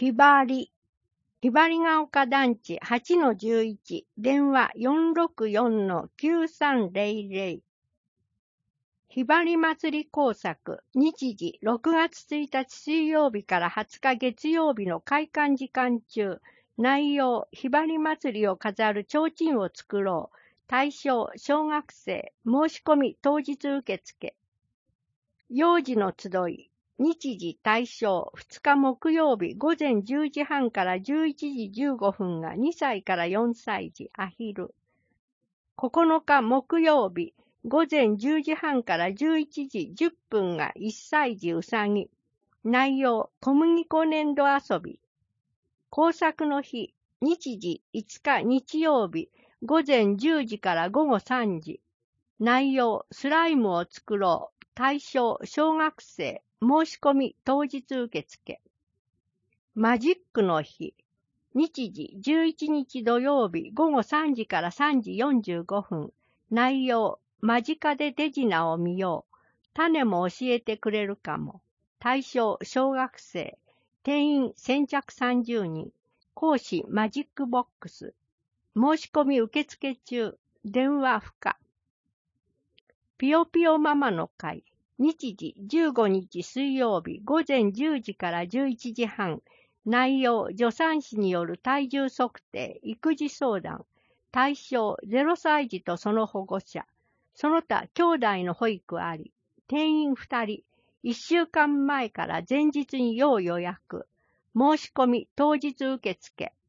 ひばりが丘団地 8-11 電話 464-9300 ひばり祭り工作日時6月1日水曜日から20日月曜日の開館時間中内容ひばり祭りを飾る提灯を作ろう対象小学生申し込み当日受付幼児の集い日時対象2日木曜日午前10時半から11時15分が2歳から4歳児アヒル。9日木曜日午前10時半から11時10分が1歳児うさぎ。内容小麦粉粘土遊び。工作の日日時5日日曜日午前10時から午後3時。内容スライムを作ろう。対象小学生申し込み当日受付マジックの日日時11日土曜日午後3時から3時45分内容間近で手品を見よう種も教えてくれるかも対象小学生定員先着30人講師マジックボックス申し込み受付中電話不可ぴよぴよママの会日時15日水曜日午前10時から11時半内容助産師による体重測定育児相談対象0歳児とその保護者その他兄弟の保育あり定員2人1週間前から前日に要予約申し込み当日受付